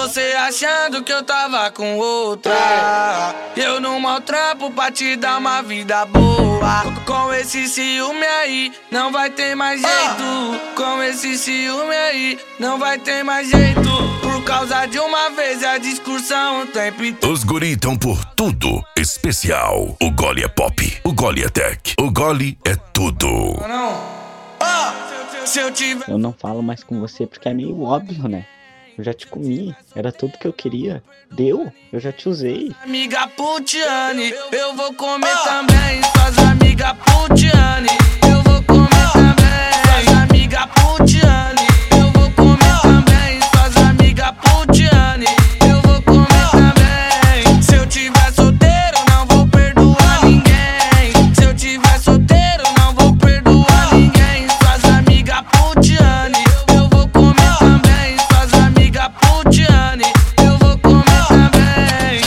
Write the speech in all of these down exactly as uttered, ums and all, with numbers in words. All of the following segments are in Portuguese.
Você achando que eu tava com outra. Eu não maltrapo pra te dar uma vida boa. Com esse ciúme aí, não vai ter mais jeito. Com esse ciúme aí, não vai ter mais jeito. Por causa de uma vez a discussão o tempo inteiro. Os guri tão por tudo especial. O Goli é pop, o Goli é tech, o Goli é tudo. Não. Ah, se eu tiver... Eu não falo mais com você porque é meio óbvio, né? Eu já te comi, era tudo que eu queria. Deu? Eu já te usei. Amiga Putiane, eu vou comer ah. também. Suas amigas Putiane, eu vou comer também. Suas amigas Putiane, eu vou comer também. Suas amigas Putiane, eu vou comer também. Se eu tiver solteiro, não vou perdoar ninguém. Se eu tiver solteiro, não vou perdoar ninguém. Suas amigas Putiane, eu vou comer também. Suas amigas Putiane, eu vou comer também.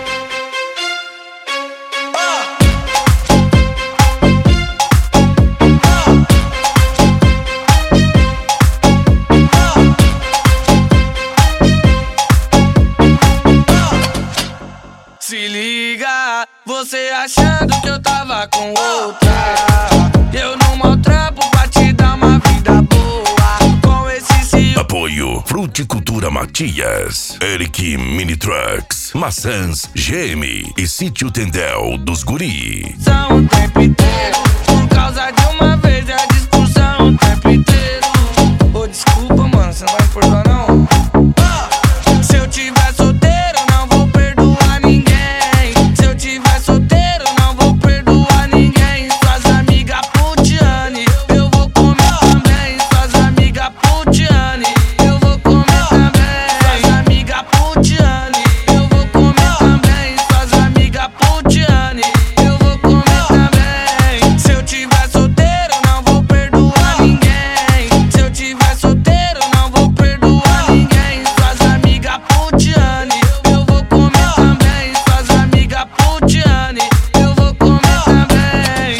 Se liga, você achando que eu tava com outra. Eu não maltrapo pra te dar uma vida boa. Com esse ciúme. Apoio Fruticultura Matias, Eric Mini Trucks, Maçãs G M e Sítio Tendel dos Guri. São o tempo inteiro. Por causa de uma vez a discussão o tempo inteiro. Ô, desculpa, mano, você não vai me perdoar, não? Se eu tiver solteiro, não vou perdoar ninguém. Se eu tiver solteiro, não vou perdoar ninguém. Suas amigas Putiane, eu vou comer também. Suas amigas Putiane, eu vou comer também. Suas amigas Putiane, eu vou comer também. Suas amigas Putiane, eu vou comer também. Se eu tiver solteiro, não vou perdoar ninguém. Se eu tiver solteiro, não vou perdoar ninguém. Suas amigas Putiane, eu vou comer também. Suas amigas Putiane, eu vou comer também.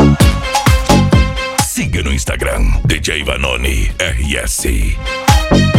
Siga no Instagram D J Vanoni R S.